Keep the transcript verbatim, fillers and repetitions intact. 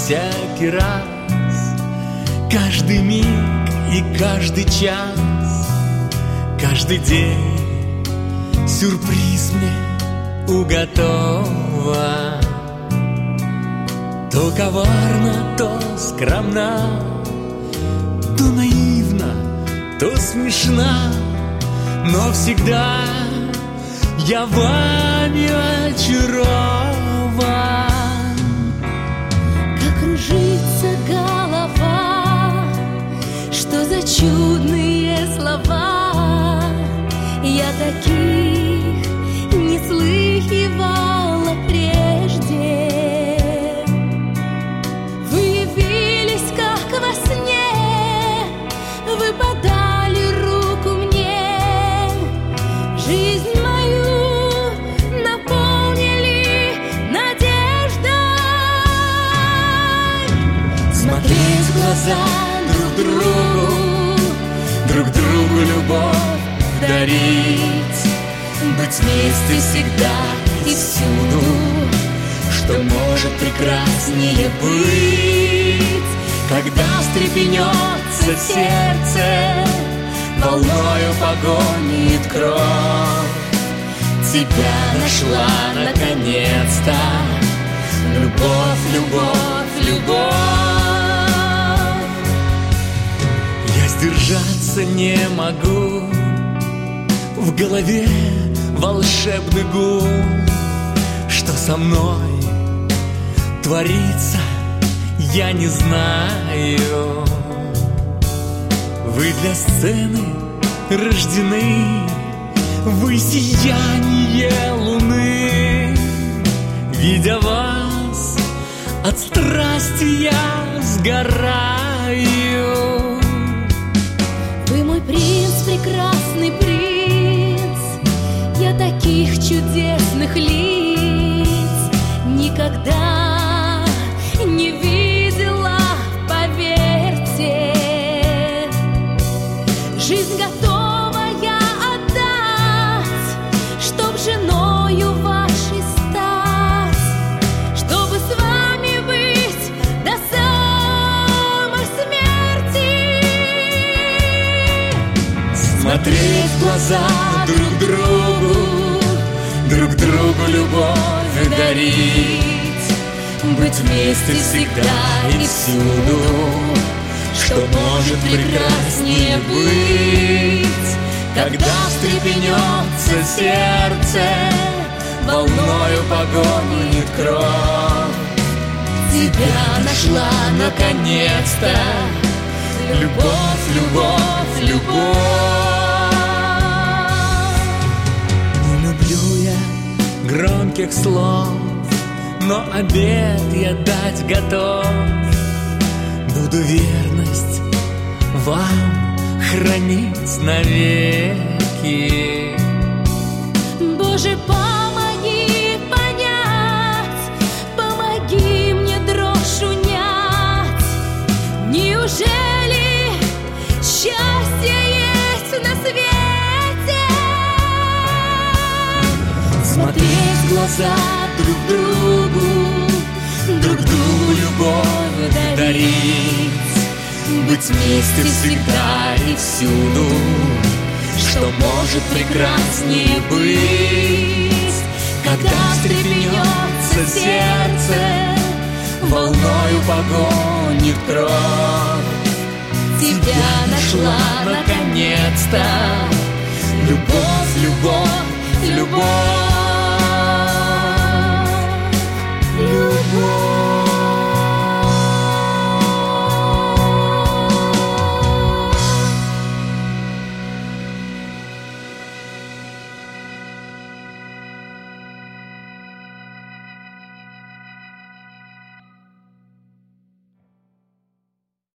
всякий раз, каждый миг и каждый час, каждый день сюрприз мне уготова. То коварно, то скромна, то наивна, то смешна, но всегда я вами очарован. Как кружится голова, что за чудные слова, я таких не слыхивала прежде. Вы явились, как во сне, вы подали руку мне, жизнь мою наполнили надеждой. Смотреть в глаза друг другу, друг другу любовь дарить, быть вместе всегда и всюду, что может прекраснее быть, когда встрепенется сердце, волною погонит кровь. Тебя нашла наконец-то, любовь, любовь, любовь. Я сдержаться не могу, в голове волшебный гул. Что со мной творится, я не знаю. Вы для сцены рождены, вы сияние луны. Видя вас, от страсти я сгораю. Вы мой принц, прекрасный принц, я таких чудесных лиц никогда не видела, поверьте. Жизнь готова я отдать, чтоб женою вашей стать, чтобы с вами быть до самой смерти. Смотреть в глаза друг другу, друг другу любовь дарить, быть вместе всегда и всюду, что может прекраснее быть, когда встрепенется сердце, волною погонит кровь. Тебя нашла наконец-то, любовь, любовь, любовь. Не люблю я громких слов, но обет я дать готов. Буду верность вам хранить навеки. Боже, помоги понять, помоги мне дрожь унять. Неужели счастье есть на свете? Смотреть в глаза друг другу, друг другу любовь дарить, быть вместе всегда и всюду, что может прекраснее быть, когда встрепенется сердце, волною погонит кровь. Тебя нашла наконец-то, любовь, любовь, любовь, любовь.